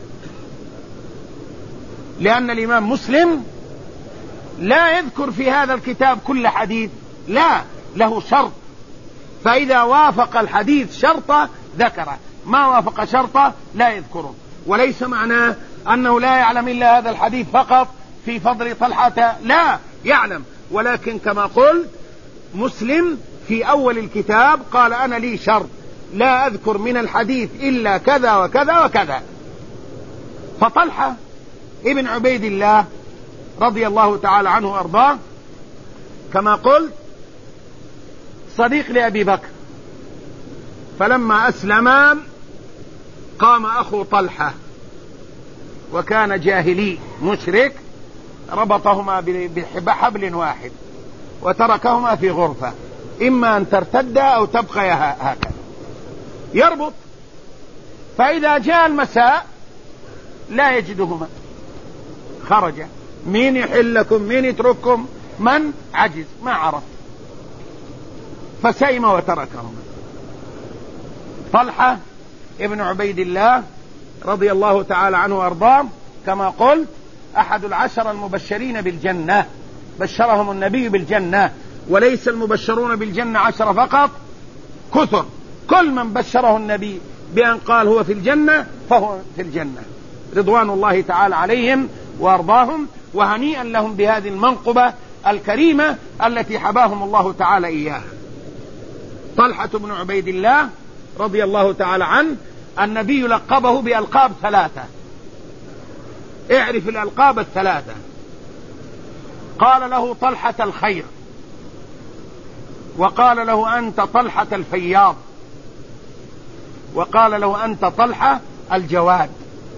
لأن الإمام مسلم لا يذكر في هذا الكتاب كل حديث، لا، له شرط، فإذا وافق الحديث شرطه ذكره، ما وافق شرطه لا يذكره. وليس معناه أنه لا يعلم إلا هذا الحديث فقط في فضل طلحة، لا، يعلم. ولكن كما قلت، مسلم في أول الكتاب قال: أنا لي شرط، لا أذكر من الحديث إلا كذا وكذا وكذا. فطلحة ابن عبيد الله رضي الله تعالى عنه وأرضاه كما قلت صديق لأبي بكر. فلما أسلم قام أخو طلحة وكان جاهلي مشرك، ربطهما بحبل واحد وتركهما في غرفة، إما أن ترتد أو تبقى هكذا يربط. فإذا جاء المساء لا يجدهما، خرج مين يحلكم؟ مين يترككم؟ من عجز ما عرف فسيم وتركهم. طلحة ابن عبيد الله رضي الله تعالى عنه وارضاه كما قلت أحد العشر المبشرين بالجنة، بشرهم النبي بالجنة، وليس المبشرون بالجنة عشرة فقط، كثر، كل من بشره النبي بأن قال هو في الجنة فهو في الجنة، رضوان الله تعالى عليهم وارضاهم، وهنيئا لهم بهذه المنقبة الكريمة التي حباهم الله تعالى إياها. طلحة بن عبيد الله رضي الله تعالى عنه النبي لقبه بألقاب ثلاثة، اعرف الألقاب الثلاثة. قال له طلحة الخير، وقال له أنت طلحة الفياض، وقال له أنت طلحة الجواد.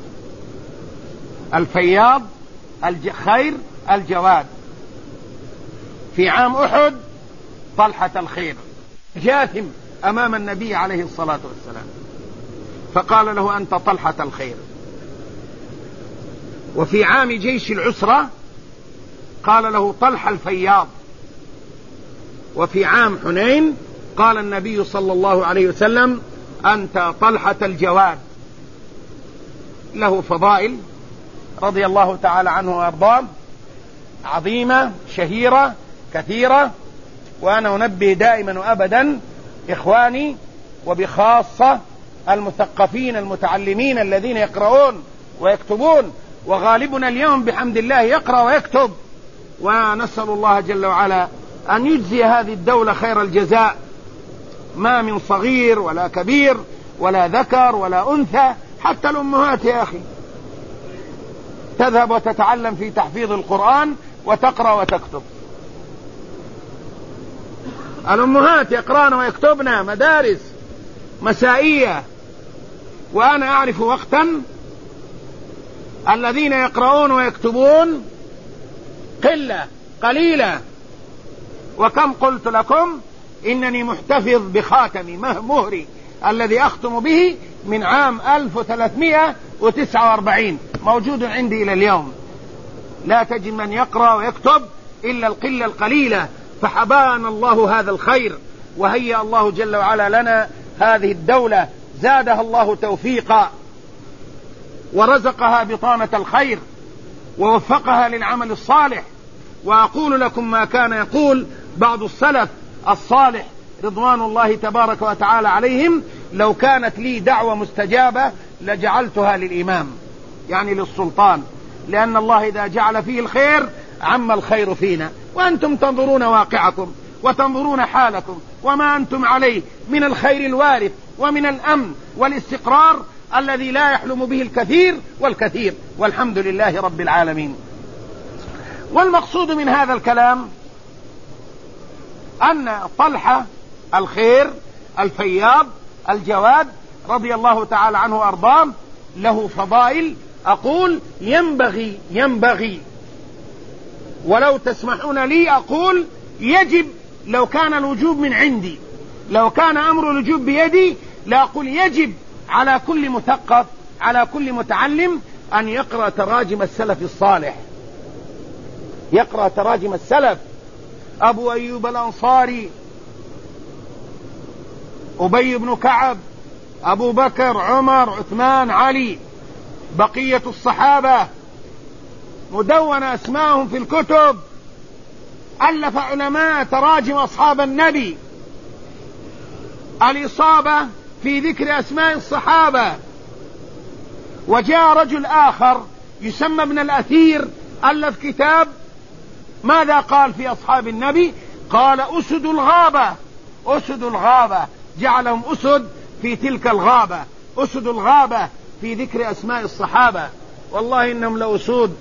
الفياض الخير الجواد. في عام أحد طلحة الخير جاثم أمام النبي عليه الصلاة والسلام فقال له أنت طلحة الخير. وفي عام جيش العسرة قال له طلحة الفياض. وفي عام حنين قال النبي صلى الله عليه وسلم أنت طلحة الجواد. له فضائل رضي الله تعالى عنه وأرضاه عظيمة شهيرة كثيرة، وأنا أنبه دائما وأبدا إخواني وبخاصة المثقفين المتعلمين الذين يقرؤون ويكتبون، وغالبنا اليوم بحمد الله يقرأ ويكتب، ونسأل الله جل وعلا أن يجزي هذه الدولة خير الجزاء، ما من صغير ولا كبير ولا ذكر ولا أنثى، حتى الأمهات يا أخي تذهب وتتعلم في تحفيظ القرآن وتقرأ وتكتب. الأمهات يقرأن ويكتبن مدارس مسائية، وأنا أعرف وقتا الذين يقرؤون ويكتبون قلة قليلة. وكم قلت لكم إنني محتفظ بخاتمي مهري الذي أختم به من عام ألف وثلاثمائة وتسعة وأربعين موجود عندي إلى اليوم. لا تجد من يقرأ ويكتب إلا القلة القليلة، فحبانا الله هذا الخير، وهيأ الله جل وعلا لنا هذه الدولة، زادها الله توفيقا ورزقها بطانة الخير ووفقها للعمل الصالح. وأقول لكم ما كان يقول بعض السلف الصالح رضوان الله تبارك وتعالى عليهم: لو كانت لي دعوة مستجابة لجعلتها للإمام، يعني للسلطان، لأن الله إذا جعل فيه الخير عم الخير فينا. وأنتم تنظرون واقعكم وتنظرون حالكم وما أنتم عليه من الخير الوارث ومن الأمن والاستقرار الذي لا يحلم به الكثير والكثير، والحمد لله رب العالمين. والمقصود من هذا الكلام أن طلحة الخير الفياض الجواد رضي الله تعالى عنه وأرضاه له فضائل، أقول ينبغي ينبغي ولو تسمحون لي أقول يجب، لو كان الوجوب من عندي، لو كان أمر الوجوب بيدي لأقول يجب على كل مثقف على كل متعلم أن يقرأ تراجم السلف الصالح، يقرأ تراجم السلف. أبو أيوب الأنصاري، أبي بن كعب، أبو بكر، عمر، عثمان، علي، بقية الصحابة مدون أسماءهم في الكتب، ألف علماء تراجم أصحاب النبي، الإصابة في ذكر أسماء الصحابة. وجاء رجل آخر يسمى ابن الأثير ألف كتاب، ماذا قال في أصحاب النبي؟ قال أسد الغابة، أسد الغابة، جعلهم أسد في تلك الغابة، أسد الغابة في ذكر أسماء الصحابة. والله إنهم لأسود،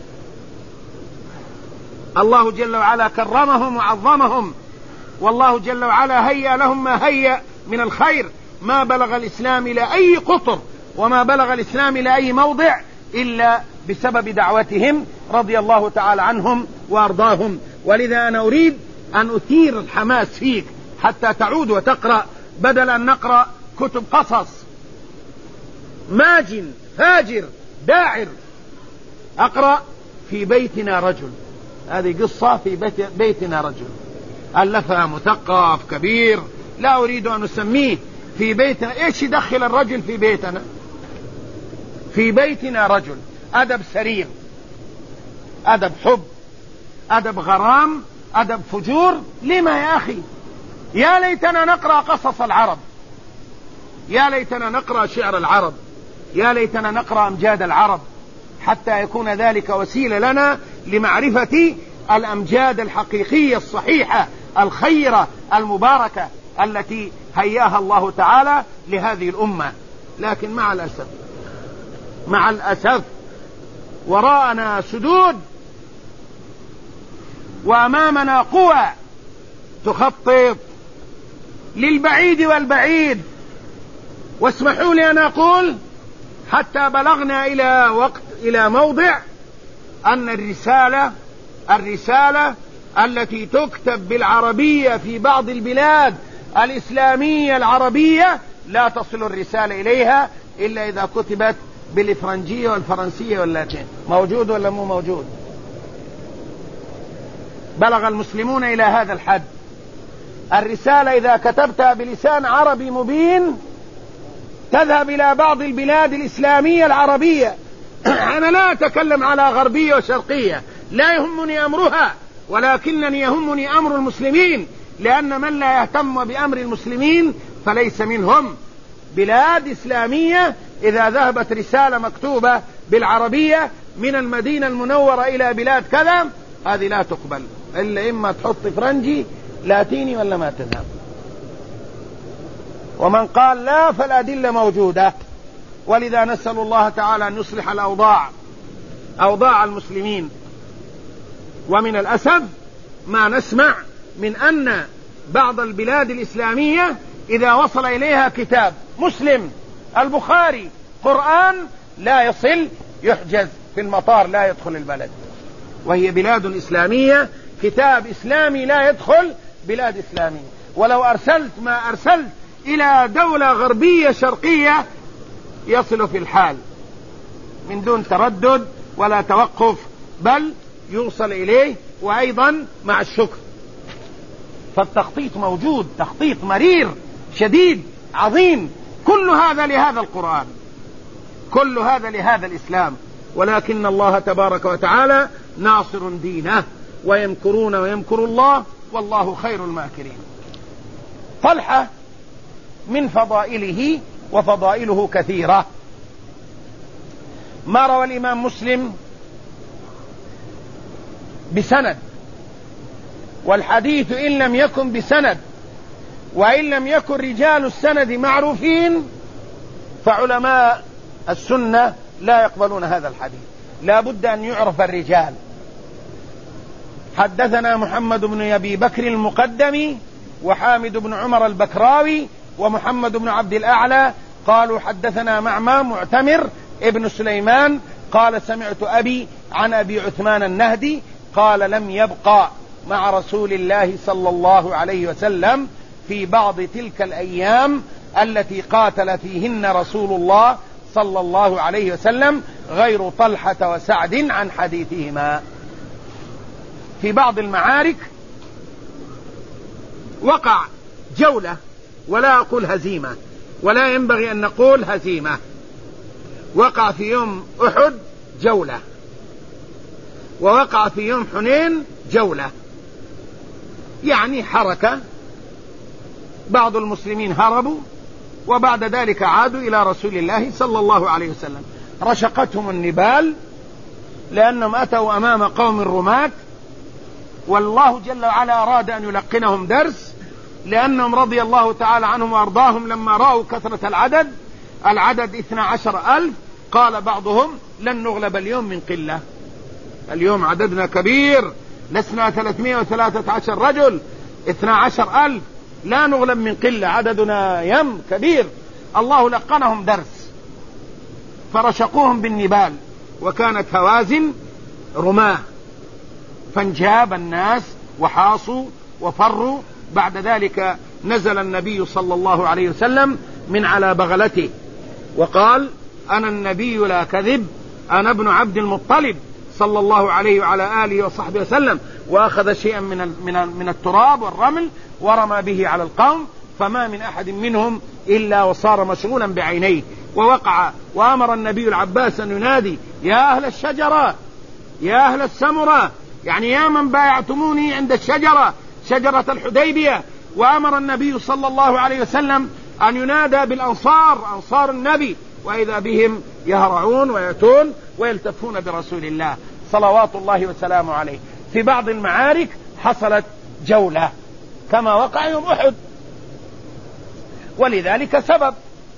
الله جل وعلا كرمهم وعظمهم، والله جل وعلا هيأ لهم ما هيأ من الخير. ما بلغ الإسلام إلى أي قطر وما بلغ الإسلام إلى أي موضع إلا بسبب دعوتهم رضي الله تعالى عنهم وأرضاهم. ولذا أنا أريد أن أثير الحماس فيك حتى تعود وتقرأ، بدل أن نقرأ كتب قصص ماجن فاجر داعر. أقرأ في بيتنا رجل. هذه قصة في بيت بيتنا رجل، ألفها مثقف كبير لا أريد أن أسميه. في بيتنا، إيش يدخل الرجل في بيتنا؟ في بيتنا رجل، أدب سرير، أدب حب، أدب غرام، أدب فجور. لما يا أخي؟ يا ليتنا نقرأ قصص العرب، يا ليتنا نقرأ شعر العرب، يا ليتنا نقرأ أمجاد العرب، حتى يكون ذلك وسيلة لنا لمعرفة الأمجاد الحقيقية الصحيحة الخيرة المباركة التي هياها الله تعالى لهذه الأمة. لكن مع الأسف مع الأسف وراءنا سدود وأمامنا قوى تخطط للبعيد والبعيد. واسمحوا لي أن أقول حتى بلغنا إلى وقت إلى موضع أن الرسالة الرسالة التي تكتب بالعربية في بعض البلاد الإسلامية العربية لا تصل الرسالة إليها إلا إذا كتبت بالإفرنجية والفرنسية واللاتين. موجود ولا مو موجود؟ بلغ المسلمون إلى هذا الحد. الرسالة إذا كتبتها بلسان عربي مبين تذهب إلى بعض البلاد الإسلامية العربية. أنا لا أتكلم على غربية وشرقية، لا يهمني أمرها، ولكنني يهمني أمر المسلمين، لأن من لا يهتم بأمر المسلمين فليس منهم. بلاد إسلامية إذا ذهبت رسالة مكتوبة بالعربية من المدينة المنورة إلى بلاد كذا، هذه لا تقبل إلا إما تحط فرنجي لاتيني ولا ما تذهب. ومن قال لا فالأدلة موجودة. ولذا نسأل الله تعالى أن يصلح الأوضاع أوضاع المسلمين. ومن الأسف ما نسمع من أن بعض البلاد الإسلامية إذا وصل إليها كتاب مسلم البخاري قرآن لا يصل، يحجز في المطار، لا يدخل البلد. وهي بلاد إسلامية، كتاب إسلامي لا يدخل بلاد إسلامية. ولو أرسلت ما أرسلت إلى دولة غربية شرقية يصل في الحال من دون تردد ولا توقف، بل يوصل إليه وأيضا مع الشكر. فالتخطيط موجود، تخطيط مرير شديد عظيم، كل هذا لهذا القرآن، كل هذا لهذا الإسلام. ولكن الله تبارك وتعالى ناصر دينه، ويمكرون ويمكر الله والله خير الماكرين. طلحة من فضائله، وفضائله كثيرة، ما روى الإمام مسلم بسند، والحديث إن لم يكن بسند وإن لم يكن رجال السند معروفين فعلماء السنة لا يقبلون هذا الحديث، لا بد أن يعرف الرجال. حدثنا محمد بن أبي بكر المقدمي، وحامد بن عمر البكراوي، ومحمد بن عبد الأعلى قالوا حدثنا معمى معتمر ابن سليمان قال سمعت أبي عن أبي عثمان النهدي قال لم يبقى مع رسول الله صلى الله عليه وسلم في بعض تلك الأيام التي قاتل فيهن رسول الله صلى الله عليه وسلم غير طلحة وسعد عن حديثهما. في بعض المعارك وقع جولة، ولا أقول هزيمة، ولا ينبغي أن نقول هزيمة. وقع في يوم أحد جولة، ووقع في يوم حنين جولة، يعني حركة. بعض المسلمين هربوا وبعد ذلك عادوا إلى رسول الله صلى الله عليه وسلم. رشقتهم النبال لأنهم أتوا أمام قوم الرماة، والله جل وعلا أراد أن يلقنهم درس، لأنهم رضي الله تعالى عنهم وأرضاهم لما رأوا كثرة العدد العدد اثنا عشر ألف قال بعضهم لن نغلب اليوم من قلة، اليوم عددنا كبير، لسنا ثلاثمائة وثلاثة عشر رجل، اثنا عشر ألف، لا نغلب من قلة، عددنا يم كبير. الله لقنهم درس فرشقوهم بالنبال، وكانت هوازن رماه، فانجاب الناس وحاصوا وفروا. بعد ذلك نزل النبي صلى الله عليه وسلم من على بغلته وقال أنا النبي لا كذب، أنا ابن عبد المطلب صلى الله عليه وعلى آله وصحبه وسلم، وأخذ شيئا من من من التراب والرمل ورمى به على القوم، فما من أحد منهم إلا وصار مشغولا بعينيه ووقع. وأمر النبي العباس أن ينادي: يا أهل الشجرة، يا أهل السمرة، يعني يا من بايعتموني عند الشجرة، شجرة الحديبية. وأمر النبي صلى الله عليه وسلم أن ينادى بالأنصار، أنصار النبي، وإذا بهم يهرعون ويأتون ويلتفون برسول الله صلوات الله وسلامه عليه. في بعض المعارك حصلت جولة كما وقع يوم أحد، ولذلك سبب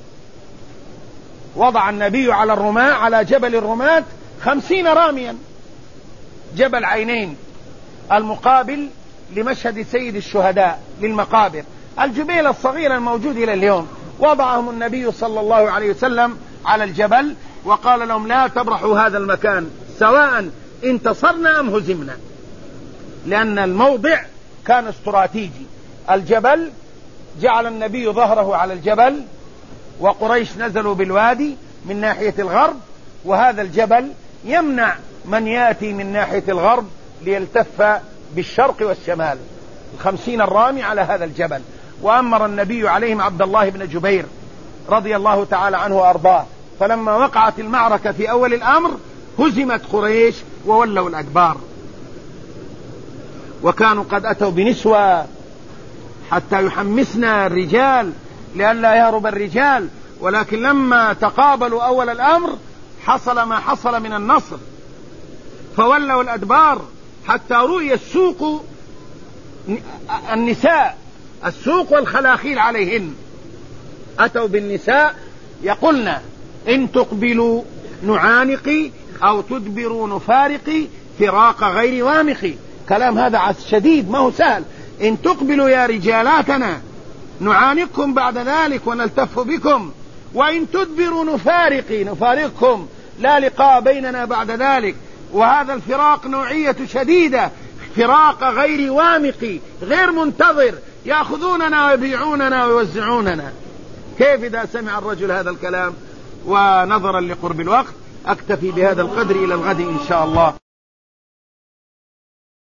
وضع النبي على الرماة على جبل الرماة خمسين راميا، جبل عينين المقابل لمشهد سيد الشهداء للمقابر، الجبيل الصغير الموجود إلى اليوم. وضعهم النبي صلى الله عليه وسلم على الجبل وقال لهم: لا تبرحوا هذا المكان سواء انتصرنا أم هزمنا، لأن الموضع كان استراتيجي. الجبل جعل النبي ظهره على الجبل، وقريش نزلوا بالوادي من ناحية الغرب، وهذا الجبل يمنع من يأتي من ناحية الغرب ليلتف بالشرق والشمال. الخمسين الرامي على هذا الجبل. وأمر النبي عليهم عبد الله بن جبير رضي الله تعالى عنه وأرضاه، فلما وقعت المعركة في أول الأمر هزمت قريش وولوا الأدبار، وكانوا قد أتوا بنسوة حتى يحمسنا الرجال لئلا يهرب الرجال، ولكن لما تقابلوا أول الأمر حصل ما حصل من النصر، فولوا الأدبار حتى رؤي السوق، النساء السوق والخلاخيل عليهن، أتوا بالنساء يقولن: إن تقبلوا نعانق أو تدبروا نفارق فراق غير وامق. كلام هذا شديد، ما هو سهل. إن تقبلوا يا رجالاتنا نعانقكم بعد ذلك ونلتف بكم، وإن تدبروا نفارق نفارقكم، لا لقاء بيننا بعد ذلك. وهذا الفراق نوعية شديدة، فراق غير وامق، غير منتظر، يأخذوننا ويبيعوننا ويوزعوننا. كيف إذا سمع الرجل هذا الكلام؟ ونظرا لقرب الوقت أكتفي بهذا القدر، إلى الغد إن شاء الله.